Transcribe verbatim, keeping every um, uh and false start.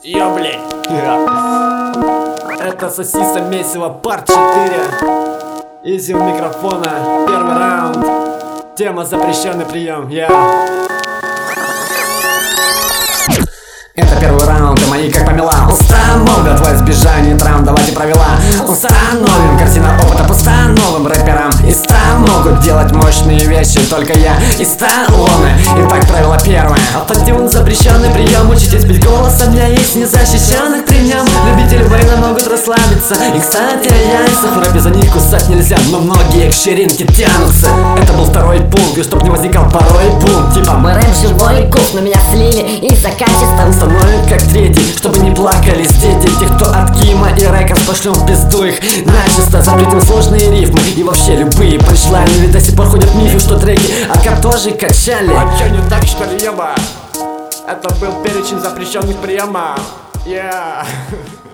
Йо, блядь. Это сосиса месиво парт четыре. Изи у микрофона. Первый раунд. Тема запрещенный прием. Я. Это первый раунд, и мои как помела. Установят во избежание травм, давайте правила. Установим картина опыта пуста новым рэперам. И стан могут делать мощные вещи только я и Сталлоне. Итак, правило первое. Автотюн запрещенный прием. Учитесь бить голосом для есть незащищенных при нем. Любители войны могут расслабиться. И кстати, яйцев в рэпе за них кусать нельзя, но многие к ширинке тянутся. Это был второй пункт, и чтоб не возникал порой бунт. Типа мой рэп живой куш, но меня слили из-за качества. Становит как третий, чтобы не плакали дети. Тех, кто от Кима и Рекордс, пошлем в пизду их начисто. Запретим сложные рифмы и вообще любые панчлайны. Ведь до сих пор ходят мифы, что треки АК тоже качали. А чё не так, что ли, еба? Это был перечень запрещенных приемов. Yeah.